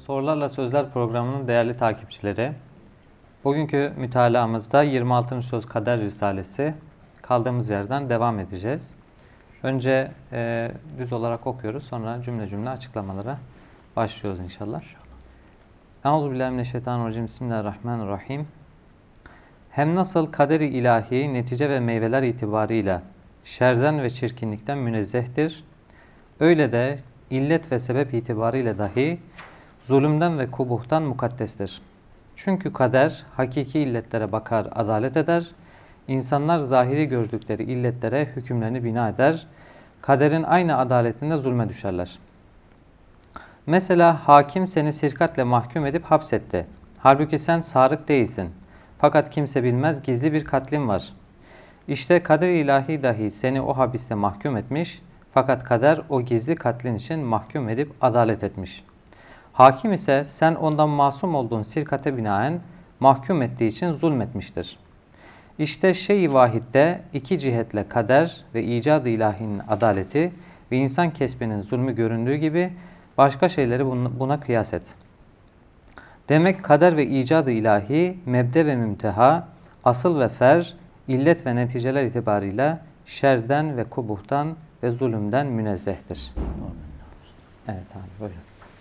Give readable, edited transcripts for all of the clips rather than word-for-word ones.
Sorularla Sözler programının değerli takipçileri, bugünkü mütalaamızda 26. Söz Kader Risalesi kaldığımız yerden devam edeceğiz. Önce düz olarak okuyoruz, sonra cümle cümle açıklamalara başlıyoruz inşallah. Euzubillahimineşşeytanirracim. Bismillahirrahmanirrahim. Hem nasıl kader-i ilahi netice ve meyveler itibarıyla şerden ve çirkinlikten münezzehtir, öyle de illet ve sebep itibarıyla dahi zulümden ve kubuhtan mukaddestir. Çünkü kader hakiki illetlere bakar, adalet eder. İnsanlar zahiri gördükleri illetlere hükümlerini bina eder. Kaderin aynı adaletinde zulme düşerler. Mesela hakim seni sirkatle mahkum edip hapsetti. Halbuki sen sarık değilsin. Fakat kimse bilmez gizli bir katlin var. İşte kader-i ilahi dahi seni o hapiste mahkum etmiş. Fakat kader o gizli katlin için mahkum edip adalet etmiş. Hakim ise sen ondan masum olduğun sirkate binaen mahkum ettiği için zulmetmiştir. İşte şey-i vahidde iki cihetle kader ve icad-ı ilahinin adaleti ve insan kesbinin zulmü göründüğü gibi başka şeyleri buna kıyas et. Demek kader ve icad-ı ilahi mebde ve münteha, asıl ve fer, illet ve neticeler itibarıyla şerden ve kubuhtan ve zulümden münezzehtir. Evet abi, buyurun.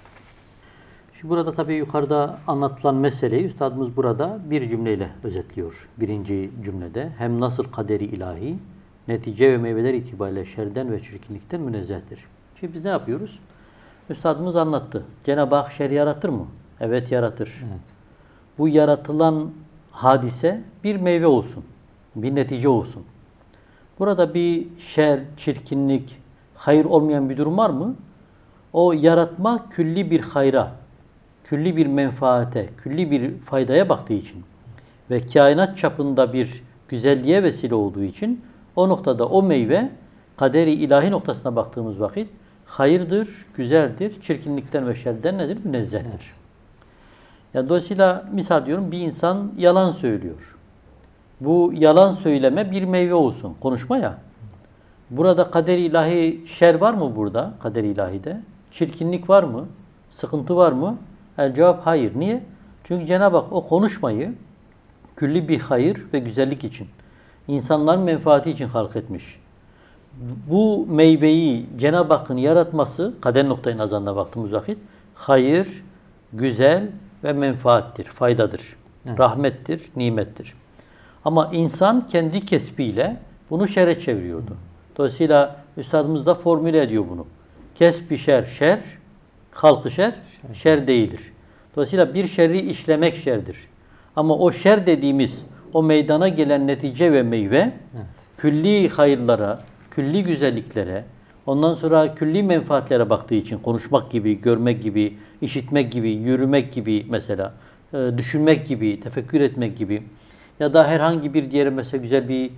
Şimdi burada tabii yukarıda anlatılan meseleyi üstadımız burada bir cümleyle özetliyor. Birinci cümlede hem nasıl kaderi ilahi netice ve meyveler itibariyle şerden ve çirkinlikten münezzehtir. Şimdi biz ne yapıyoruz? Üstadımız anlattı. Cenab-ı Hak şer yaratır mı? Evet yaratır. Evet. Bu yaratılan hadise bir meyve olsun. Bir netice olsun. Burada bir şer, çirkinlik, hayır olmayan bir durum var mı? O yaratma külli bir hayra, külli bir menfaate, külli bir faydaya baktığı için ve kainat çapında bir güzelliğe vesile olduğu için o noktada o meyve kaderi ilahi noktasına baktığımız vakit hayırdır, güzeldir, çirkinlikten ve şerden nedir? Münezzehtir. Evet. Yani dolayısıyla misal diyorum bir insan yalan söylüyor. Bu yalan söyleme bir meyve olsun. Konuşma ya. Burada kader-i ilahi şer var mı burada? Kader-i ilahide. Çirkinlik var mı? Sıkıntı var mı? Cevap hayır. Niye? Çünkü Cenab-ı Hak o konuşmayı külli bir hayır ve güzellik için, insanların menfaati için halk etmiş. Bu meyveyi Cenab-ı Hakk'ın yaratması, kader noktayı nazarına baktığımız vakit, hayır, güzel ve menfaattir, faydadır, evet, rahmettir, nimettir. Ama insan kendi kesbiyle bunu şerre çeviriyordu. Dolayısıyla üstadımız da formüle ediyor bunu. Kesb-i şer, şer, halkı şer, şer değildir. Dolayısıyla bir şerri işlemek şerdir. Ama o şer dediğimiz, o meydana gelen netice ve meyve, evet, külli hayırlara, külli güzelliklere, ondan sonra külli menfaatlere baktığı için konuşmak gibi, görmek gibi, işitmek gibi, yürümek gibi mesela, düşünmek gibi, tefekkür etmek gibi ya da herhangi bir diğer mesela güzel bir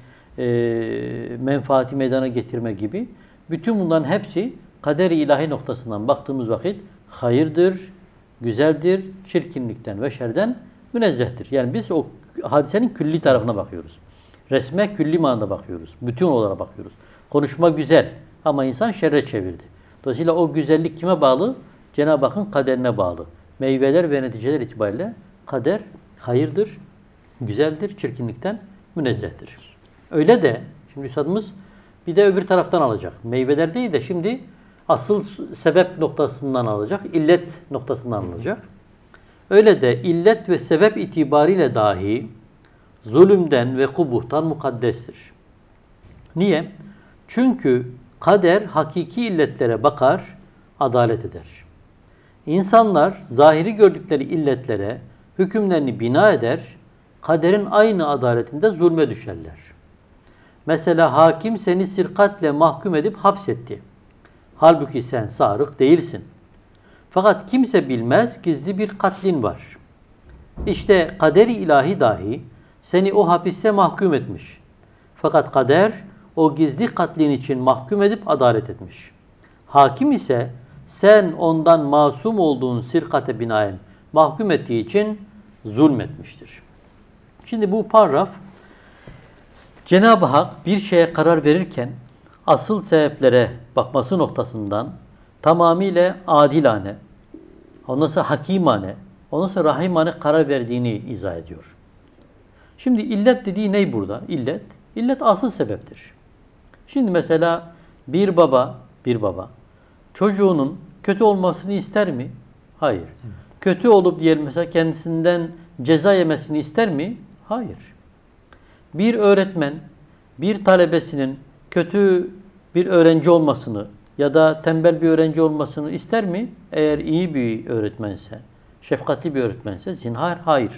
menfaati meydana getirme gibi. Bütün bunların hepsi kader-i ilahi noktasından baktığımız vakit hayırdır, güzeldir, çirkinlikten ve şerden münezzehtir. Yani biz o hadisenin külli tarafına bakıyoruz. Resme külli manada bakıyoruz. Bütün olarak bakıyoruz. Konuşma güzel ama insan şerre çevirdi. Dolayısıyla o güzellik kime bağlı? Cenab-ı Hakk'ın kaderine bağlı. Meyveler ve neticeler itibariyle kader hayırdır, güzeldir, çirkinlikten münezzehtir. Öyle de şimdi üstadımız bir de öbür taraftan alacak. Meyveler değil de şimdi asıl sebep noktasından alacak, illet noktasından alacak. Öyle de illet ve sebep itibariyle dahi zulümden ve kubuhtan mukaddestir. Niye? Çünkü kader hakiki illetlere bakar, adalet eder. İnsanlar zahiri gördükleri illetlere hükümlerini bina eder, kaderin aynı adaletinde zulme düşerler. Mesela hakim seni sirkatle mahkum edip hapsetti. Halbuki sen sarık değilsin. Fakat kimse bilmez gizli bir katlin var. İşte kader-i ilahi dahi seni o hapiste mahkum etmiş. Fakat kader o gizli katlin için mahkum edip adalet etmiş. Hakim ise sen ondan masum olduğun sirkate binaen mahkum ettiği için zulmetmiştir. Şimdi bu paragraf Cenab-ı Hak bir şeye karar verirken asıl sebeplere bakması noktasından tamamıyla adilane, ondan sonra hakimane, ondan sonra rahimane karar verdiğini izah ediyor. Şimdi illet dediği ne burada? İllet asıl sebeptir. Şimdi mesela bir baba çocuğunun kötü olmasını ister mi? Hayır. Kötü olup diyelim mesela kendisinden ceza yemesini ister mi? Hayır. Bir öğretmen bir talebesinin kötü bir öğrenci olmasını ya da tembel bir öğrenci olmasını ister mi? Eğer iyi bir öğretmense, şefkatli bir öğretmense zinhar hayır.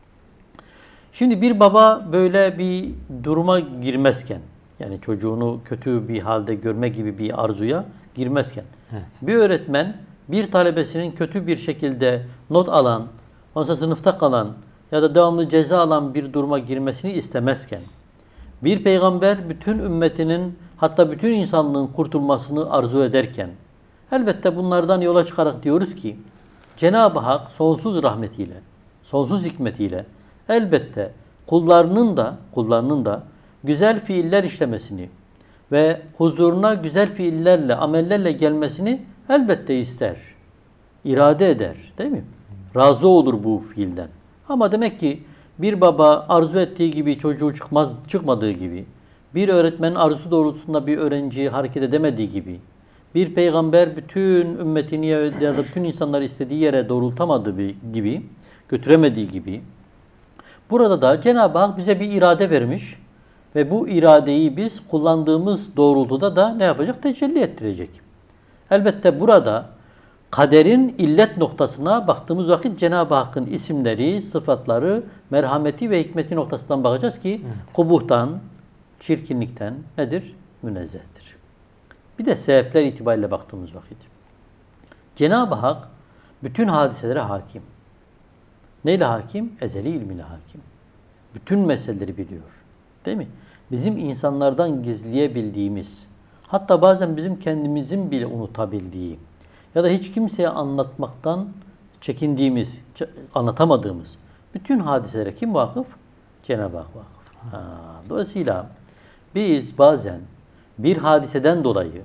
Şimdi bir baba böyle bir duruma girmezken, yani çocuğunu kötü bir halde görme gibi bir arzuya girmezken, Evet. bir öğretmen bir talebesinin kötü bir şekilde not alan, ondan sonra sınıfta kalan ya da devamlı ceza alan bir duruma girmesini istemezken, bir peygamber bütün ümmetinin hatta bütün insanlığın kurtulmasını arzu ederken, elbette bunlardan yola çıkarak diyoruz ki, Cenab-ı Hak sonsuz rahmetiyle, sonsuz hikmetiyle elbette kullarının da güzel fiiller işlemesini ve huzuruna güzel fiillerle, amellerle gelmesini elbette ister. İrade eder, değil mi? Razı olur bu fiilden. Ama demek ki bir baba arzu ettiği gibi çocuğu çıkmadığı gibi, bir öğretmenin arzusu doğrultusunda bir öğrenci hareket edemediği gibi, bir peygamber bütün ümmetini ya da bütün insanları istediği yere doğrultamadığı gibi, götüremediği gibi, burada da Cenab-ı Hak bize bir irade vermiş ve bu iradeyi biz kullandığımız doğrultuda da ne yapacak? Tecelli ettirecek. Elbette burada kaderin illet noktasına baktığımız vakit Cenab-ı Hakk'ın isimleri, sıfatları, merhameti ve hikmeti noktasından bakacağız ki kubuhtan, çirkinlikten nedir? Münezzehtir. Bir de sebepler itibariyle baktığımız vakit. Cenab-ı Hak bütün hadiselere hakim. Neyle hakim? Ezeli ilmiyle hakim. Bütün meseleleri biliyor. Değil mi? Bizim insanlardan gizleyebildiğimiz, hatta bazen bizim kendimizin bile unutabildiği ya da hiç kimseye anlatmaktan çekindiğimiz, anlatamadığımız bütün hadiselere kim vakıf? Cenab-ı Hak vakıf. Dolayısıyla biz bazen bir hadiseden dolayı,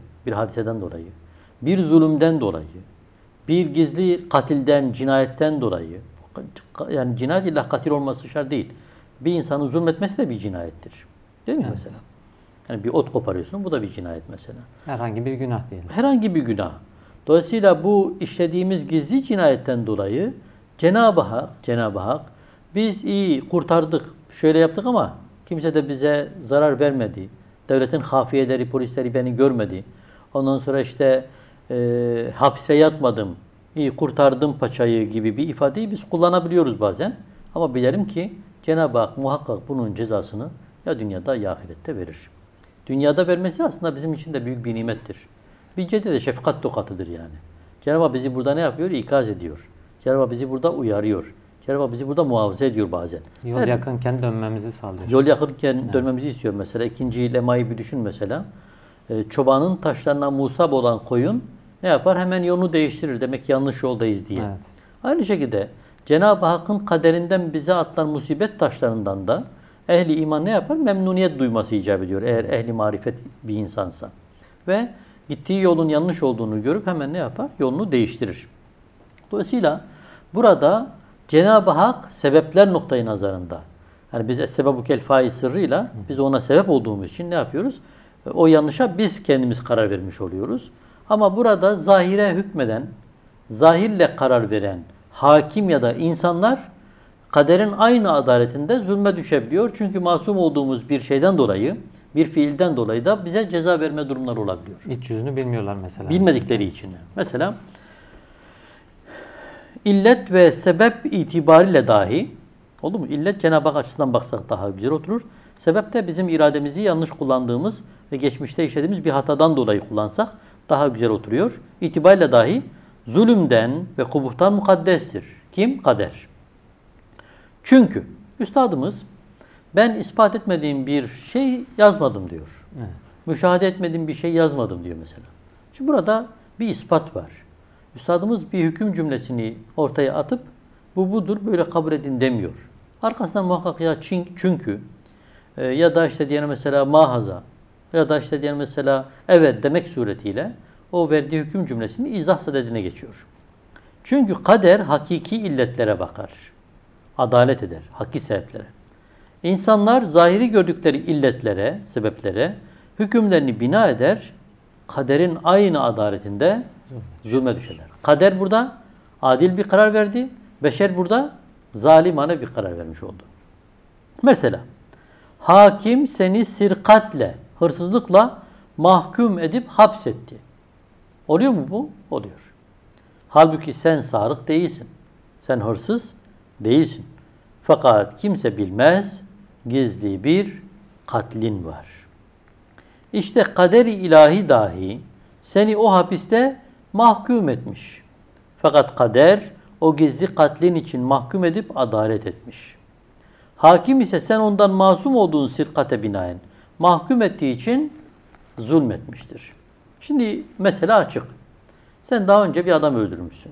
bir zulümden dolayı, bir gizli katilden, cinayetten dolayı, yani cinayet illa katil olması şart değil. Bir insanın zulmetmesi de bir cinayettir. Değil mi mesela? Yani bir ot koparıyorsun, bu da bir cinayet mesela. Herhangi bir günah diyelim. Herhangi bir günah. Dolayısıyla bu işlediğimiz gizli cinayetten dolayı Cenab-ı Hak biz iyi kurtardık, şöyle yaptık ama kimse de bize zarar vermedi. Devletin hafiyeleri, polisleri beni görmedi. Ondan sonra işte hapse yatmadım, iyi kurtardım paçayı gibi bir ifadeyi biz kullanabiliyoruz bazen. Ama bilelim ki Cenab-ı Hak muhakkak bunun cezasını ya dünyada ya ahirette verir. Dünyada vermesi aslında bizim için de büyük bir nimettir. Bir de şefkat tokatıdır yani. Cenab-ı Hak bizi burada ne yapıyor? İkaz ediyor. Cenab-ı Hak bizi burada uyarıyor. Cenab-ı Hak bizi burada muhafaza ediyor bazen. Yol yakınken dönmemizi sağlıyor. Yol yakınken dönmemizi istiyor mesela. İkinci lemayı bir düşün mesela. Çobanın taşlarına musab olan koyun ne yapar? Hemen yolunu değiştirir. Demek ki yanlış yoldayız diye. Evet. Aynı şekilde Cenab-ı Hakk'ın kaderinden bize atılan musibet taşlarından da ehli iman ne yapar? Memnuniyet duyması icap ediyor. Eğer ehli marifet bir insansa. Ve gittiği yolun yanlış olduğunu görüp hemen ne yapar? Yolunu değiştirir. Dolayısıyla burada Cenab-ı Hak sebepler noktayı nazarında. Yani biz es-sebebukel faiz sırrıyla biz ona sebep olduğumuz için ne yapıyoruz? O yanlışa biz kendimiz karar vermiş oluyoruz. Ama burada zahire hükmeden, zahirle karar veren hakim ya da insanlar kaderin aynı adaletinde zulme düşebiliyor. Çünkü masum olduğumuz bir şeyden dolayı, bir fiilden dolayı da bize ceza verme durumları olabiliyor. İç yüzünü bilmiyorlar mesela. Bilmedikleri için. Mesela illet ve sebep itibariyle dahi, oldu mu? İllet Cenab-ı Hak açısından baksak daha güzel oturur. Sebep de bizim irademizi yanlış kullandığımız ve geçmişte işlediğimiz bir hatadan dolayı kullansak daha güzel oturuyor. İtibariyle dahi zulümden ve kubuhtan mukaddestir. Kim? Kader. Çünkü üstadımız ben ispat etmediğim bir şey yazmadım diyor. Evet. Müşahede etmediğim bir şey yazmadım diyor mesela. Şimdi burada bir ispat var. Üstadımız bir hüküm cümlesini ortaya atıp bu budur böyle kabul edin demiyor. Arkasından muhakkak ya çünkü ya da işte diyelim mesela mahaza ya da işte diyelim mesela evet demek suretiyle o verdiği hüküm cümlesini izah sadedine geçiyor. Çünkü kader hakiki illetlere bakar. Adalet eder, hakiki sebeplere. İnsanlar zahiri gördükleri illetlere, sebeplere hükümlerini bina eder. Kaderin aynı adaletinde zulme düşerler. Kader burada adil bir karar verdi. Beşer burada zalimane bir karar vermiş oldu. Mesela hakim seni sirkatle, hırsızlıkla mahkum edip hapsetti. Oluyor mu bu? Oluyor. Halbuki sen sarık değilsin. Sen hırsız değilsin. Fakat kimse bilmez, gizli bir katlin var. İşte kader-i ilahi dahi seni o hapiste mahkum etmiş. Fakat kader o gizli katlin için mahkum edip adalet etmiş. Hakim ise sen ondan masum olduğun sirkate binaen mahkum ettiği için zulmetmiştir. Şimdi mesele açık. Sen daha önce bir adam öldürmüşsün.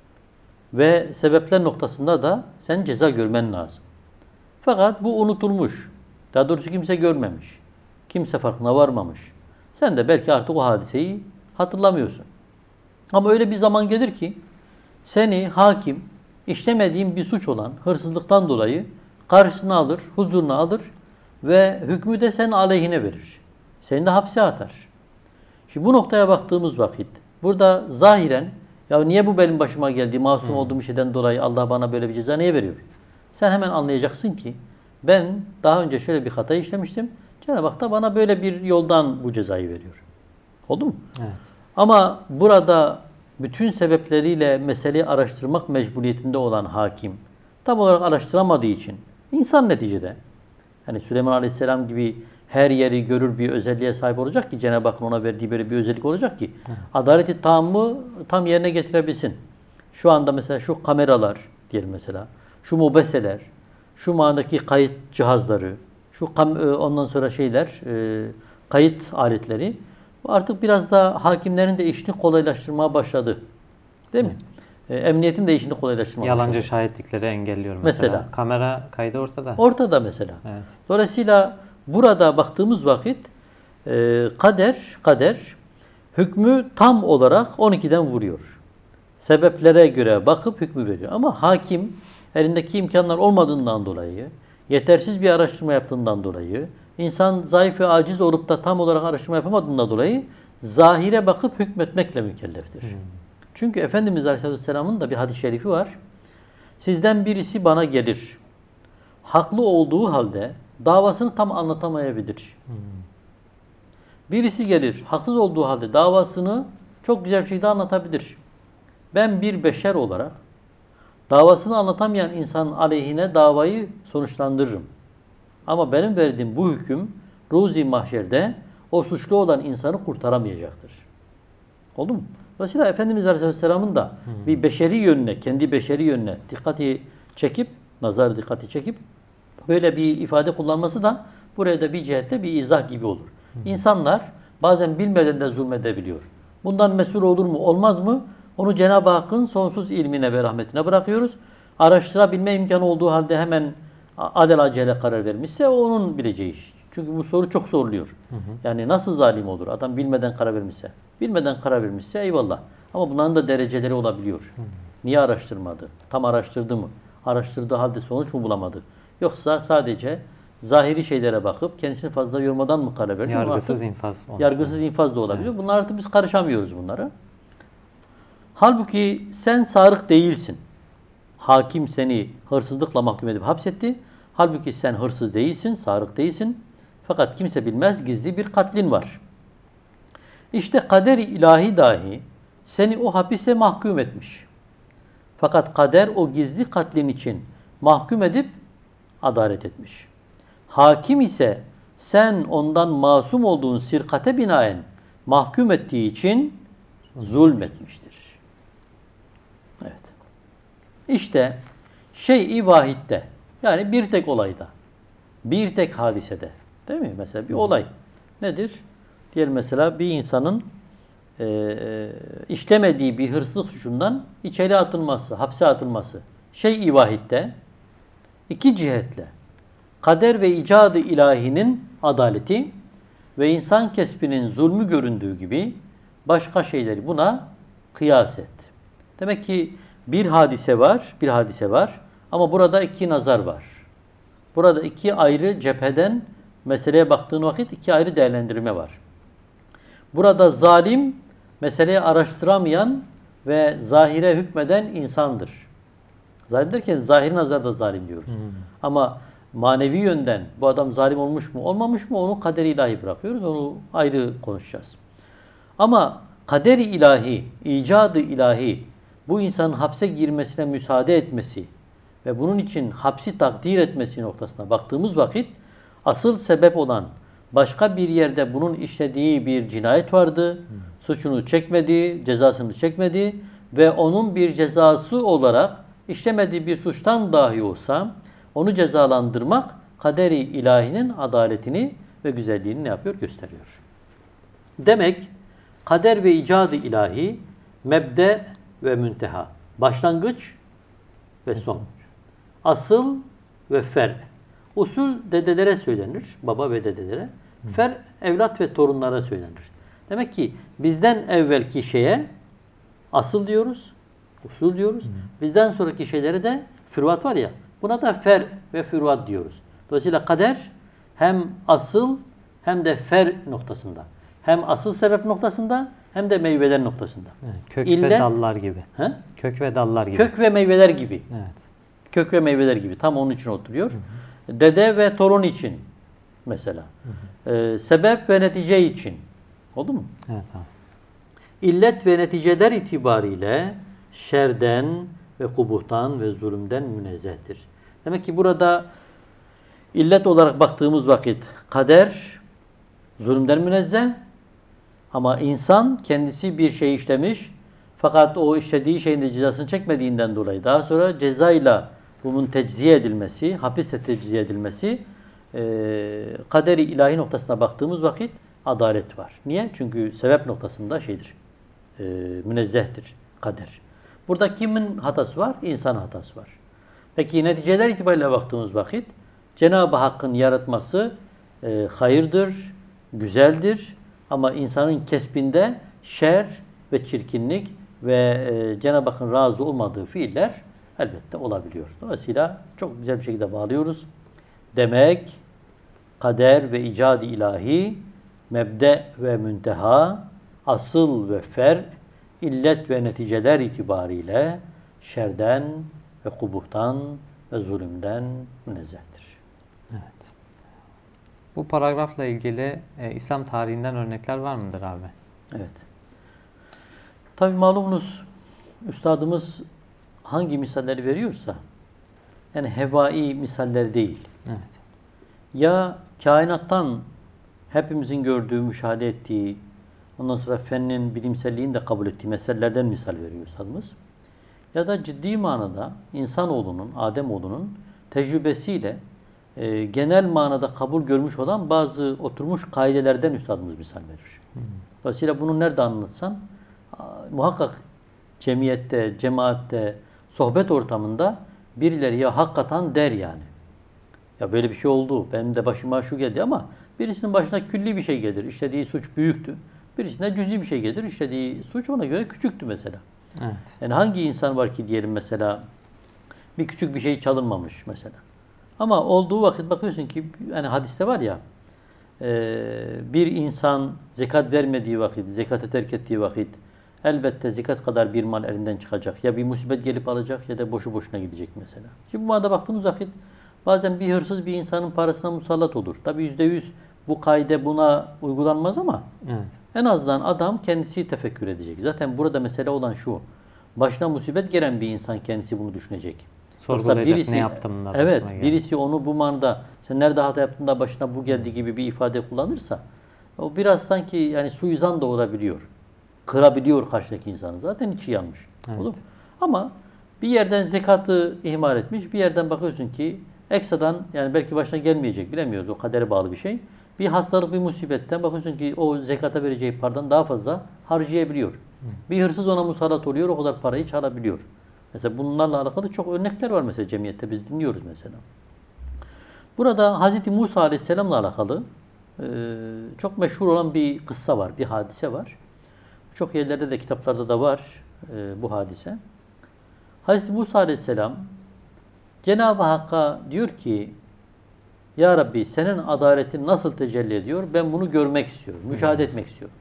Ve sebepler noktasında da sen ceza görmen lazım. Fakat bu unutulmuş. Daha doğrusu kimse görmemiş. Kimse farkına varmamış. Sen de belki artık o hadiseyi hatırlamıyorsun. Ama öyle bir zaman gelir ki seni hakim işlemediğin bir suç olan hırsızlıktan dolayı karşısına alır, huzuruna alır ve hükmü de senin aleyhine verir. Seni de hapse atar. Şimdi bu noktaya baktığımız vakit burada zahiren ya niye bu benim başıma geldi, masum olduğum şeyden dolayı Allah bana böyle bir ceza niye veriyor? Sen hemen anlayacaksın ki ben daha önce şöyle bir hata işlemiştim. Cenab-ı Hak da bana böyle bir yoldan bu cezayı veriyor. Oldu mu? Evet. Ama burada bütün sebepleriyle meseleyi araştırmak mecburiyetinde olan hakim tam olarak araştıramadığı için insan neticede hani Süleyman Aleyhisselam gibi her yeri görür bir özelliğe sahip olacak ki Cenab-ı Hakk'ın ona verdiği böyle bir özellik olacak ki adaleti tam yerine getirebilsin. Şu anda mesela şu kameralar diyelim mesela, şu mobeseler, şu manadaki kayıt cihazları, ondan sonra kayıt aletleri artık biraz da hakimlerin de işini kolaylaştırmaya başladı. Değil mi? Emniyetin de işini kolaylaştırmaya başladı. Yalancı şahitlikleri engelliyor mesela. Kamera kaydı ortada. Ortada mesela. Evet. Dolayısıyla burada baktığımız vakit kader hükmü tam olarak 12'den vuruyor. Sebeplere göre bakıp hükmü veriyor. Ama hakim elindeki imkanlar olmadığından dolayı, yetersiz bir araştırma yaptığından dolayı, insan zayıf ve aciz olup da tam olarak araştırma yapamadığından dolayı zahire bakıp hükmetmekle mükelleftir. Çünkü Efendimiz Aleyhisselam'ın da bir hadis-i şerifi var. Sizden birisi bana gelir. Haklı olduğu halde davasını tam anlatamayabilir. Birisi gelir. Haksız olduğu halde davasını çok güzel bir şekilde anlatabilir. Ben bir beşer olarak davasını anlatamayan insan aleyhine davayı sonuçlandırırım. Ama benim verdiğim bu hüküm Ruzi Mahşer'de o suçlu olan insanı kurtaramayacaktır. Oldu mu? Dolayısıyla Efendimiz Aleyhisselam'ın da bir beşeri yönüne, kendi beşeri yönüne nazar dikkati çekip böyle bir ifade kullanması da buraya da bir cihette bir izah gibi olur. İnsanlar bazen bilmeden de zulmedebiliyor. Bundan mesul olur mu, olmaz mı? Onu Cenab-ı Hakk'ın sonsuz ilmine ve rahmetine bırakıyoruz. Araştırabilme imkanı olduğu halde hemen alelacele karar vermişse o onun bileceği iş. Çünkü bu soru çok soruluyor. Yani nasıl zalim olur? Adam bilmeden karar vermişse. Bilmeden karar vermişse eyvallah. Ama bunların da dereceleri olabiliyor. Niye araştırmadı? Tam araştırdı mı? Araştırdığı halde sonuç mu bulamadı? Yoksa sadece zahiri şeylere bakıp kendisini fazla yormadan mı karar verdi? Yargısız infaz. Yargısız infaz da olabilir. Evet. Bunlar artık biz karışamıyoruz bunlara. Halbuki sen sarık değilsin. Hakim seni hırsızlıkla mahkum edip hapsetti. Halbuki sen hırsız değilsin, sarık değilsin. Fakat kimse bilmez gizli bir katlin var. İşte kader-i ilahi dahi seni o hapise mahkum etmiş. Fakat kader o gizli katlin için mahkum edip adalet etmiş. Hakim ise sen ondan masum olduğun sirkate binaen mahkum ettiği için zulmetmiştir. Evet. İşte şey-i vahitte, yani bir tek olayda, bir tek hadisede, değil mi? Mesela bir olay nedir? Diyelim mesela bir insanın işlemediği bir hırsızlık suçundan içeri atılması, hapse atılması. Şey-i vahitte iki cihetle kader ve icadı ilahinin adaleti ve insan kesbinin zulmü göründüğü gibi başka şeyleri buna kıyas et. Demek ki bir hadise var, bir hadise var. Ama burada iki nazar var. Burada iki ayrı cepheden meseleye baktığın vakit iki ayrı değerlendirme var. Burada zalim, meseleyi araştıramayan ve zahire hükmeden insandır. Zalim derken zahir nazarda zalim diyoruz. Ama manevi yönden bu adam zalim olmuş mu, olmamış mı onu kader-i ilahi bırakıyoruz. Onu ayrı konuşacağız. Ama kader-i ilahi, icadı ilahi bu insanın hapse girmesine müsaade etmesi ve bunun için hapsi takdir etmesi noktasına baktığımız vakit asıl sebep olan başka bir yerde bunun işlediği bir cinayet vardı. Suçunu çekmedi, cezasını çekmedi ve onun bir cezası olarak işlemediği bir suçtan dahi olsa onu cezalandırmak kader-i ilahinin adaletini ve güzelliğini ne yapıyor? Gösteriyor. Demek kader ve icadı ilahi mebde ve münteha. Başlangıç ve son. Asıl ve fer. Usul dedelere söylenir. Baba ve dedelere. Fer evlat ve torunlara söylenir. Demek ki bizden evvelki şeye asıl diyoruz. Usul diyoruz. Bizden sonraki şeylere de fürvat var ya. Buna da fer ve fürvat diyoruz. Dolayısıyla kader hem asıl hem de fer noktasında. Hem asıl sebep noktasında hem de meyveler noktasında. Evet, kök ve dallar gibi. He? Kök ve dallar gibi. Kök ve meyveler gibi. Evet. Kök ve meyveler gibi. Tam onun için oturuyor. Dede ve torun için mesela. Sebep ve netice için. Oldu mu? Evet, tamam. İllet ve neticeler itibariyle şerden ve kubuhtan ve zulümden münezzehtir. Demek ki burada illet olarak baktığımız vakit kader zulümden münezzeh ama insan kendisi bir şey işlemiş fakat o işlediği şeyin de cezasını çekmediğinden dolayı daha sonra cezayla bunun tecziye edilmesi, hapisle tecziye edilmesi kader-i ilahi noktasına baktığımız vakit adalet var. Niye? Çünkü sebep noktasında şeydir. Münezzehtir kader. Burada kimin hatası var? İnsan hatası var. Peki neticeler itibariyle baktığımız vakit Cenab-ı Hakk'ın yaratması hayırdır, güzeldir ama insanın kesbinde şer ve çirkinlik ve Cenab-ı Hakk'ın razı olmadığı fiiller elbette olabiliyor. Dolayısıyla çok güzel bir şekilde bağlıyoruz. Demek kader ve icad-ı ilahi mebde ve münteha, asıl ve fer, illet ve neticeler itibariyle şerden ve kubuhtan ve zulümden münezzehtir. Evet. Bu paragrafla ilgili İslam tarihinden örnekler var mıdır abi? Evet. Tabi malumunuz üstadımız hangi misalleri veriyorsa yani hevai misaller değil. Evet. Ya kainattan hepimizin gördüğü, müşahede ettiği, ondan sonra fennin, bilimselliğin de kabul ettiği meselelerden misal veriyor üstadımız. Ya da ciddi manada insanoğlunun, Ademoğlunun tecrübesiyle genel manada kabul görmüş olan bazı oturmuş kaidelerden üstadımız misal verir. Dolayısıyla bunu nerede anlatsan muhakkak cemiyette, cemaatte, sohbet ortamında birileri ya hakikaten der yani. Ya böyle bir şey oldu, benim de başıma şu geldi ama birisinin başına külli bir şey gelir, işlediği suç büyüktü. Birisine cüzi bir şey gelir, işlediği suç ona göre küçüktü mesela. Evet. Yani hangi insan var ki diyelim mesela bir küçük bir şey çalınmamış mesela. Ama olduğu vakit bakıyorsun ki yani hadiste var ya bir insan zekat vermediği vakit, zekatı terk ettiği vakit elbette zekat kadar bir mal elinden çıkacak. Ya bir musibet gelip alacak ya da boşu boşuna gidecek mesela. Şimdi bu manada baktığımız vakit bazen bir hırsız bir insanın parasına musallat olur. Tabi %100 bu kaide buna uygulanmaz ama Evet. en azından adam kendisi tefekkür edecek. Zaten burada mesele olan şu. Başına musibet gelen bir insan kendisi bunu düşünecek. Sorgulayacak, birisi, ne yaptım da evet, başıma geldi. birisi onu bu manada sen nerede hata yaptın da başına bu geldi gibi bir ifade kullanırsa o biraz sanki yani suizan da olabiliyor. Kırabiliyor karşıdaki insanı. Zaten içi yanmış. Evet. Olur mu? Ama bir yerden zekatı ihmal etmiş. Bir yerden bakıyorsun ki ekstradan yani belki başına gelmeyecek. Bilemiyoruz. O kadere bağlı bir şey. Bir hastalık, bir musibetten bakıyorsun ki o zekata vereceği paradan daha fazla harcayabiliyor. Bir hırsız ona musallat oluyor. O kadar parayı çalabiliyor. Mesela bunlarla alakalı çok örnekler var mesela cemiyette. Biz dinliyoruz mesela. Burada Hz. Musa Aleyhisselam'la alakalı çok meşhur olan bir kıssa var. Bir hadise var. Çok yerlerde de kitaplarda da var bu hadise. Hazreti Musa Aleyhisselam Cenab-ı Hakk'a diyor ki Ya Rabbi senin adaletin nasıl tecelli ediyor? Ben bunu görmek istiyorum, müşahede etmek istiyorum.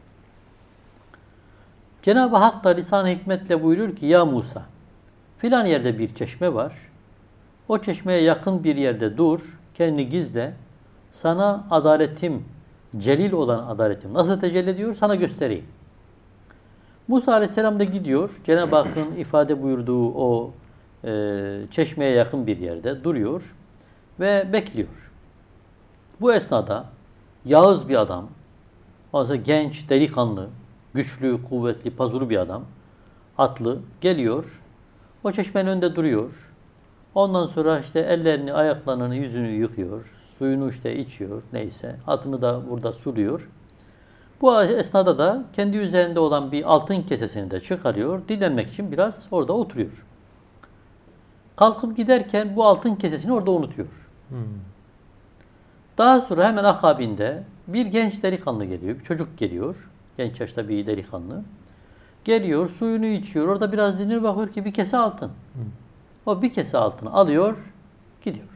Cenab-ı Hak da lisan-ı hikmetle buyuruyor ki Ya Musa filan yerde bir çeşme var. O çeşmeye yakın bir yerde dur, kendini gizle. Sana adaletim, celil olan adaletim nasıl tecelli ediyor sana göstereyim. Musa Aleyhisselam da gidiyor. Cenab-ı Hakk'ın ifade buyurduğu o çeşmeye yakın bir yerde duruyor ve bekliyor. Bu esnada yağız bir adam, ondan genç, delikanlı, güçlü, kuvvetli, pazuru bir adam, atlı geliyor. O çeşmenin önünde duruyor. Ondan sonra işte ellerini, ayaklarını, yüzünü yıkıyor. Suyunu işte içiyor neyse. Atını da burada suluyor. Bu esnada da kendi üzerinde olan bir altın kesesini de çıkarıyor. Dinlenmek için biraz orada oturuyor. Kalkıp giderken bu altın kesesini orada unutuyor. Daha sonra hemen akabinde bir genç delikanlı geliyor. Bir çocuk geliyor. Genç yaşta bir delikanlı. Geliyor, suyunu içiyor. Orada biraz dinliyor. Bakıyor ki bir kese altın. O bir kese altını alıyor, gidiyor.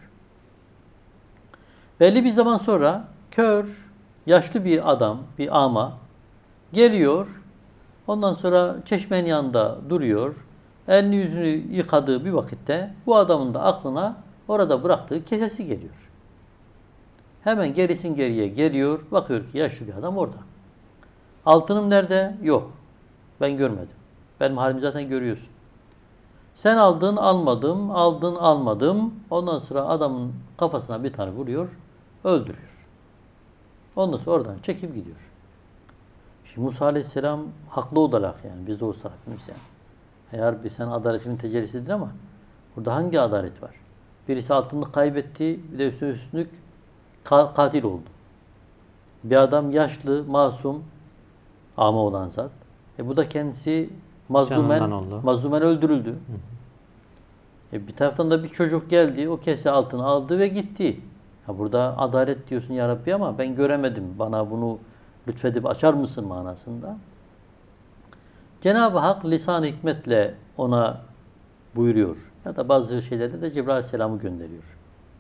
Belli bir zaman sonra kör, yaşlı bir adam, bir ama geliyor. Ondan sonra çeşmenin yanında duruyor. Elini yüzünü yıkadığı bir vakitte bu adamın da aklına orada bıraktığı kesesi geliyor. Hemen gerisin geriye geliyor. Bakıyor ki yaşlı bir adam orada. Altınım nerede? Yok. Ben görmedim. Benim halimi zaten görüyorsun. Sen aldın almadım, aldın almadım. Ondan sonra adamın kafasına bir tane vuruyor, öldürüyor. Ondan sonra oradan çekip gidiyor. Şimdi Musa Aleyhisselam haklı olarak yani biz de olsak yani. Eğer bir sen adaletimin tecellisidir ama burada hangi adalet var? Birisi altınını kaybetti, bir de üstüne üstlük katil oldu. Bir adam yaşlı, masum, ama olan zat. Bu da kendisi mazlumen öldürüldü. Bir taraftan da bir çocuk geldi, o kese altını aldı ve gitti. Burada adalet diyorsun ya Rabbi ama ben göremedim. Bana bunu lütfedip açar mısın manasında. Cenab-ı Hak lisan-ı hikmetle ona buyuruyor. Ya da bazı şeylerde de Cebrail Aleyhisselam'ı gönderiyor.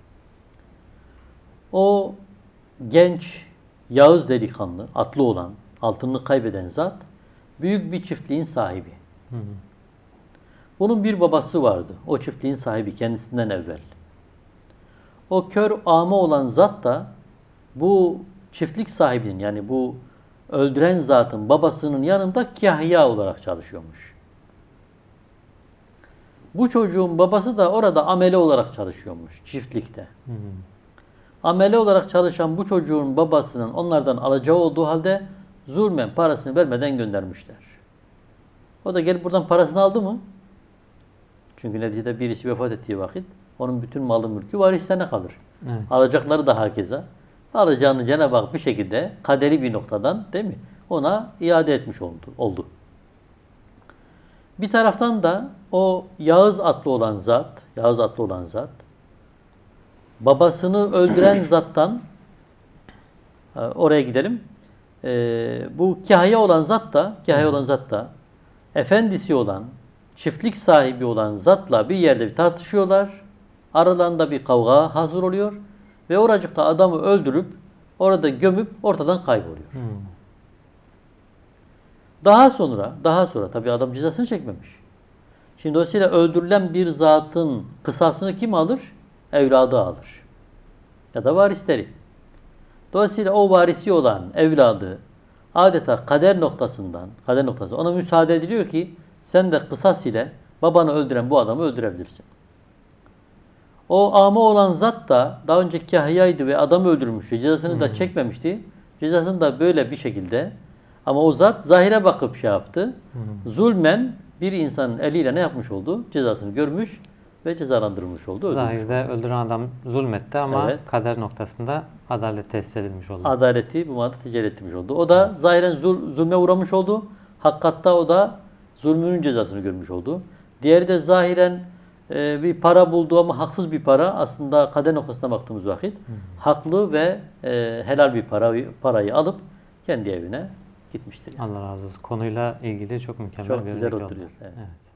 O genç, yağız delikanlı, atlı olan, altınını kaybeden zat, büyük bir çiftliğin sahibi. Bunun bir babası vardı. O çiftliğin sahibi kendisinden evvel. O kör ama olan zat da bu çiftlik sahibinin yani bu öldüren zatın babasının yanında kahya olarak çalışıyormuş. Bu çocuğun babası da orada amele olarak çalışıyormuş çiftlikte. Amele olarak çalışan bu çocuğun babasının onlardan alacağı olduğu halde zulmen parasını vermeden göndermişler. O da gelip buradan parasını aldı mı? Çünkü neticede birisi vefat ettiği vakit onun bütün malı mülkü varislerine kalır. Evet. Alacakları da hakeza. Alacağını Cenab-ı Hak bir şekilde kaderi bir noktadan değil mi? Ona iade etmiş oldu. Bir taraftan da o Yağız adlı olan zat babasını öldüren zattan oraya gidelim. Bu kahya olan zat da efendisi olan çiftlik sahibi olan zatla bir yerde bir tartışıyorlar. Aralarında bir kavga hasıl oluyor. Ve oracıkta adamı öldürüp orada gömüp ortadan kayboluyor. Daha sonra tabii adam cezasını çekmemiş. Şimdi dolayısıyla öldürülen bir zatın kısasını kim alır? Evladı alır. Ya da varisleri. Dolayısıyla o varisi olan evladı adeta kader noktasından ona müsaade ediliyor ki sen de kısas ile babanı öldüren bu adamı öldürebilirsin. O ama olan zat da daha önce kahyaydı ve adamı öldürmüştü. Cezasını da çekmemişti. Cezasını da böyle bir şekilde ama o zat zahire bakıp şey yaptı. Zulmen bir insanın eliyle ne yapmış oldu? Cezasını görmüş ve cezalandırılmış oldu. Zahirde öldüren adam zulmetti ama kader noktasında adalet tesis edilmiş oldu. Adaleti bu manada tecelli etmiş oldu. O da zahiren zulme uğramış oldu. Hakikatta o da zulmünün cezasını görmüş oldu. Diğeri de zahiren bir para buldu ama haksız bir para. Aslında kader noktasına baktığımız vakit haklı ve helal bir parayı alıp kendi evine gitmiştir. Allah razı olsun. Konuyla ilgili çok mükemmel çok bir güzel örnek oturuyor. oldu. Evet.